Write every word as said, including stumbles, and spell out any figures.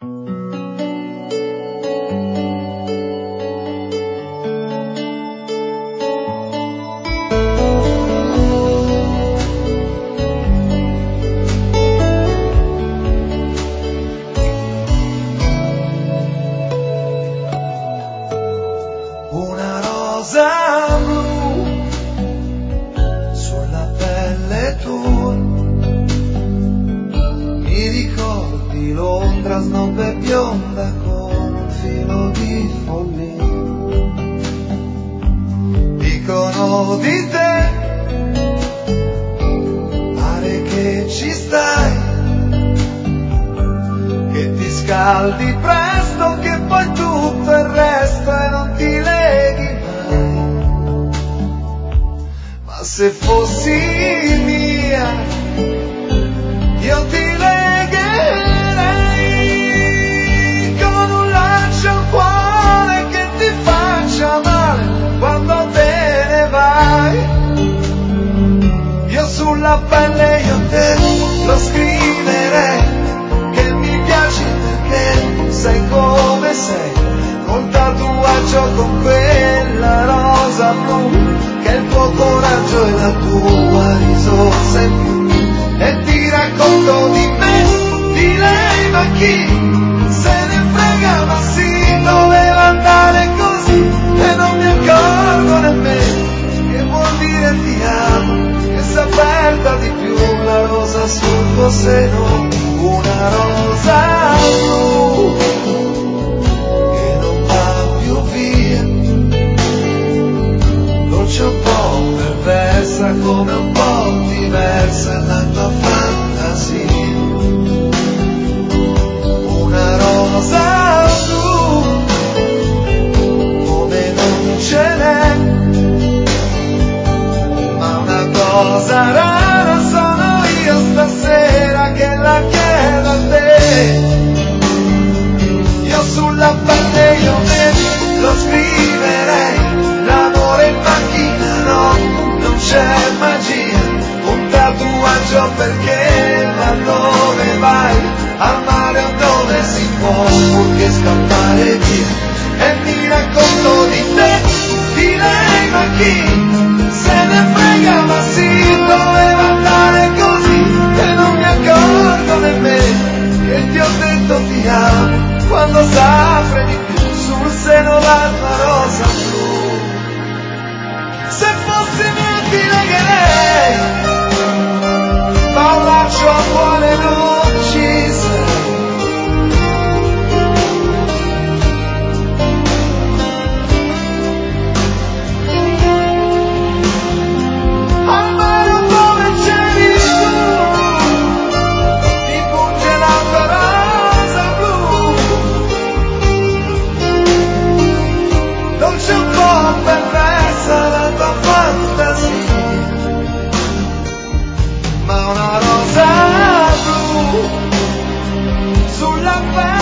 Una rosa blu sulla pelle tua, mi ricordi Londra snob e bionda con un filo di follia. Dicono di te, pare che ci stai, che ti scaldi presto, che poi tutto il resto e non ti leghi mai. Ma se fossi mia, io ti legherei con un laccio al cuore che ti faccia male quando te ne vai. Io sulla pelle io te lo scriverei, che mi piaci perché sai come sei, col tatuaggio con quella rosa blu, che è il tuo coraggio e la tua risorsa in più. E ti racconto di me, di lei, ma chi se ne frega, ma sì, doveva andare così e non mi accorgo nemmeno che vuol dire ti amo, che si è aperta di più la rosa sul tuo seno, una rosa blu che non va più via, dolce un po' perversa come un po' diversa la tua fantasia. Una rosa blu come non ce n'è, ma una cosa rara sono io stasera che la chiedo a te. Io sulla pelle io me lo scriverei, l'amore in macchina no, non c'è magia, un tatuaggio perché laddove vai, al mare o dove si può, purché scappare via. E mi racconto di te, di lei, ma chi se ne frega, ma sì, doveva andare così e non mi accorgo nemmeno che ti ho detto ti amo, quando s'apre di più sul seno la tua rosa blu. Se fossi mia ti legherei, ma un laccio al cuore non ci sei. Al mare dove c'eri tu, ti punge la tua rosa blu, dolce un po' perversa la tua fantasia, ma una rosa blu sulla pelle